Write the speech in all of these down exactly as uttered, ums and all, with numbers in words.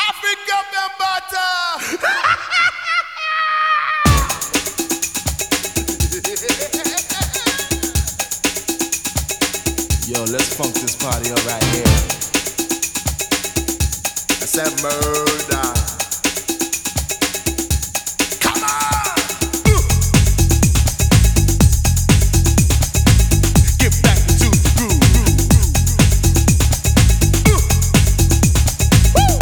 Africa Bambata. Yo, let's funk this party up right here. I said murder. Come on! Ooh. Get back to the groove. Ooh. Woo.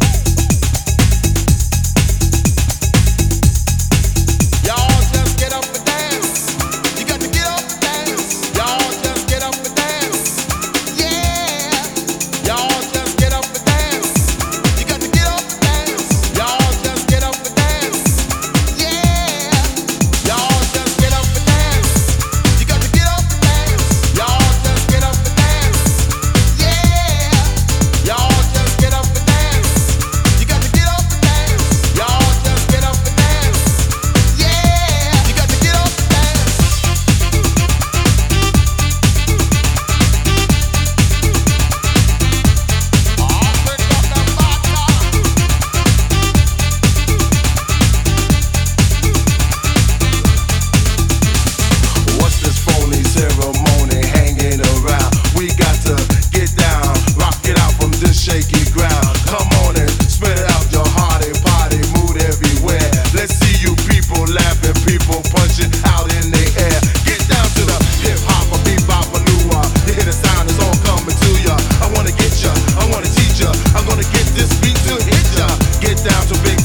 Y'all just get up and dance. You got to get up and dance. Y'all just get up and dance. Yeah. Y'all just get up and dance. You got to get up and dance. Y'all just get up and dance. Yeah. Y'all just get up and dance. You got to get up and dance. Y'all just get up and dance. Yeah. Y'all just get up and dance. You got to get up and dance. Y'all just get up and dance. Yeah. You got to get up and dance. What's this phony ceremony hanging around? We got to get down, rock it out from this shaky ground. Come on and spread out your hearty party mood everywhere. Let's see you people laughing, people punching out in the air. Get down to the hip hop, a bebop, a lua. You hear the sound, it's all coming to ya. I wanna get ya, I wanna teach ya. I'm gonna get this beat to hit ya. Get down to big